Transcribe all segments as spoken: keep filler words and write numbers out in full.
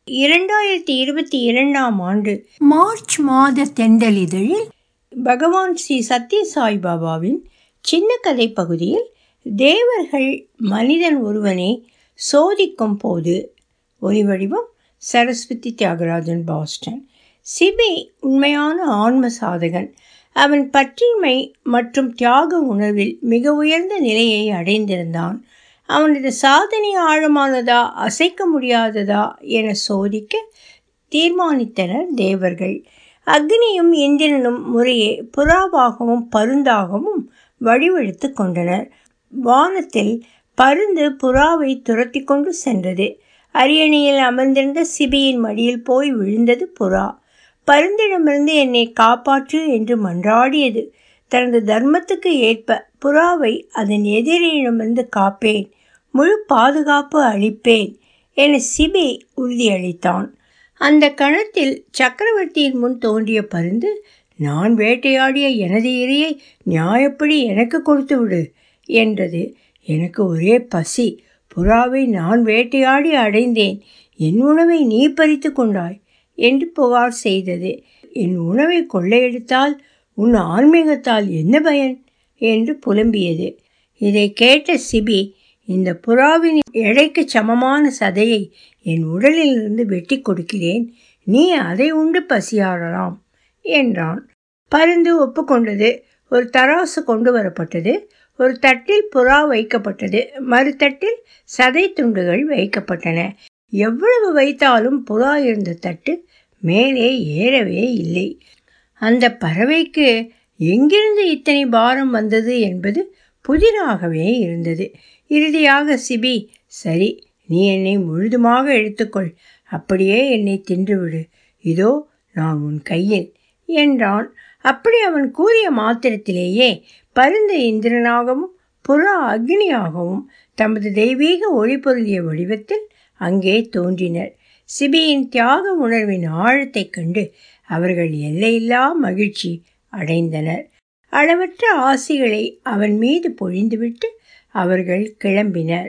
இரண்டாயிரத்தி இருபத்தி இரண்டாம் ஆண்டு மார்ச் மாத தென்றலிதழில் பகவான் ஸ்ரீ சத்ய சாய் பாபாவின் சின்ன கதை பகுதியில் தேவர்கள் மனிதன் ஒருவனை சோதிக்கும் போது. ஒலிவடிவம் சரஸ்வதி தியாகராஜன், பாஸ்டன். சிபி உண்மையான ஆன்ம சாதகன். அவன் பற்றின்மை மற்றும் தியாக உணர்வில் மிக உயர்ந்த நிலையை அடைந்திருந்தான். அவனது சாதனை ஆழமானதா அசைக்க முடியாததா என சோதிக்க தீர்மானித்தனர் தேவர்கள். அக்னியும் இந்திரனும் முறையே புறாவாகவும் பருந்தாகவும் வடிவெடுத்து கொண்டனர். வானத்தில் பருந்து புறாவை துரத்தி கொண்டு சென்றது. அரியணையில் அமர்ந்திருந்த சிபியின் மடியில் போய் விழுந்தது புறா. பருந்திடமிருந்து என்னை காப்பாற்று என்று மன்றாடியது. தனது தர்மத்துக்கு ஏற்ப புறாவை அதன் எதிரியிடமிருந்து காப்பேன், முழு பாதுகாப்பு அளிப்பேன் என சிபி உறுதியளித்தான். அந்த கணத்தில் சக்கரவர்த்தியின் முன் தோன்றிய பருந்து, நான் வேட்டையாடிய எனது இரையை நியாயப்படி எனக்கு கொடுத்து விடு என்றது. எனக்கு ஒரே பசி. புறாவை நான் வேட்டையாடி அடைந்தேன், என் உணவை நீ பறித்து கொண்டாய் என்று புகார் செய்தது. என் உணவை கொள்ளையடித்தால் உன் ஆன்மீகத்தால் என்ன பயன் என்று புலம்பியது. இதை கேட்ட சிபி, இந்த புறாவின் எடைக்கு சமமான சதையை என் உடலிலிருந்து வெட்டி கொடுக்கிறேன், நீ அதை உண்டு பசியாறலாம் என்றான். பருந்து ஒப்புக்கொண்டது. ஒரு தராசு கொண்டு வரப்பட்டது. ஒரு தட்டில் புறா வைக்கப்பட்டது, மறுதட்டில் சதை துண்டுகள் வைக்கப்பட்டன. எவ்வளவு வைத்தாலும் புறா இருந்த தட்டு மேலே ஏறவே இல்லை. அந்த பறவைக்கு எங்கிருந்து இத்தனை பாரம் வந்தது என்பது புதிராகவே இருந்தது. இறுதியாக சிபி, சரி, நீ என்னை முழுதுமாக எடுத்துக்கொள், அப்படியே என்னை தின்றுவிடு, இதோ நான் உன் கையில் என்றான். அப்படி அவன் கூறிய மாத்திரத்திலேயே பருந்து இந்திரனாகவும் புறா அக்னியாகவும் தமது தெய்வீக ஒளி பொருந்திய வடிவத்தில் அங்கே தோன்றினர். சிபியின் தியாக உணர்வின் ஆழத்தைக் கண்டு அவர்கள் எல்லையில்லா மகிழ்ச்சி அடைந்தனர். அளவற்ற ஆசிகளை அவன் மீது பொழிந்துவிட்டு அவர்கள் கிளம்பினர்.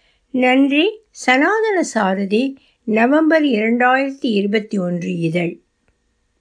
நன்றி. சனாதன சாரதி, நவம்பர் இரண்டாயிரத்தி இருபத்தி ஒன்று இதழ்.